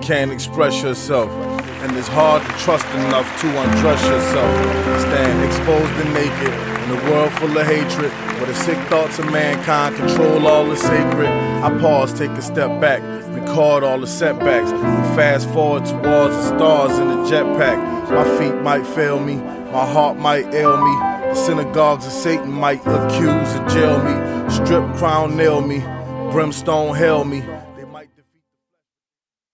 can't express yourself. And it's hard to trust enough to undress yourself. Stand exposed and naked in a world full of hatred, where the sick thoughts of mankind control all the sacred. I pause, take a step back, record all the setbacks, and fast forward towards the stars in the jetpack. My feet might fail me, my heart might ail me. The synagogues of Satan might accuse and jail me. Strip crown nail me, brimstone hail me.